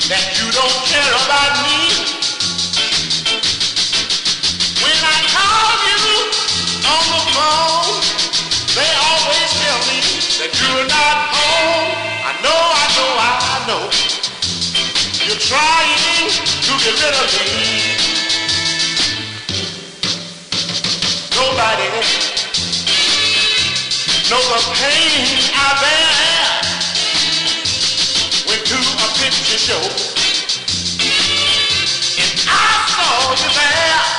that you don't care about me. When I call you on the phone, they always tell me that you're not home. I know. You're trying to get rid of me. Nobody knows the pain I bear. Went to a picture show and I saw you there.